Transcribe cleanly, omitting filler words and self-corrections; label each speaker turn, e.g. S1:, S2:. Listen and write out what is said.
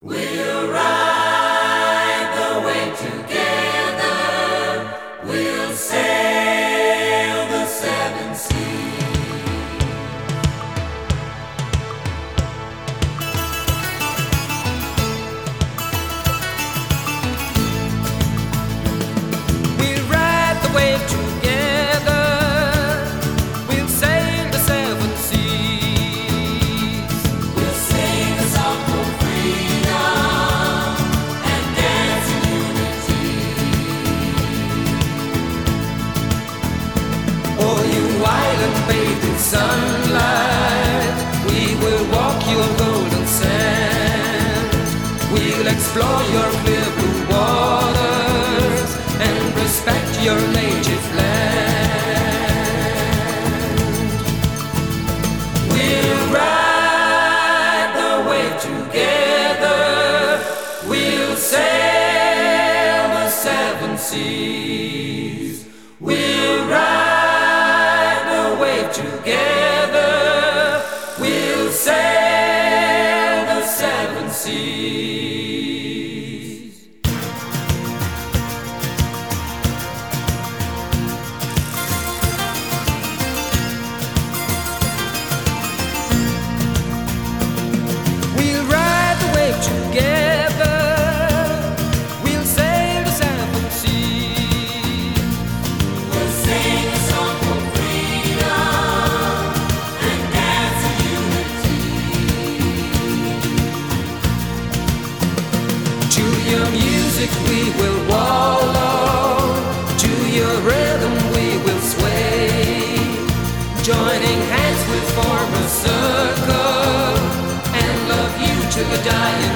S1: We'll ride the wave together. We'll sail the seven seas.
S2: We'll ride the wave together. We'll sail the seven seas.
S1: We'll sing a song for freedom and dance in unity.
S2: Oh, you island bathed in sunlight, we will walk your golden sand. We'll explore your clear blue waters and respect your native land.
S1: We'll ride the wave together. We'll sail the seven seas. We'll ride the wave together. We'll sail the seven seas.
S2: We'll ride the wave together. We'll sail the seven seas.
S1: We'll sing a song for freedom and dance in unity.
S2: To your music we will wallow, to your rhythm we will sway. Joining hands we'll form a circle and love you till the dying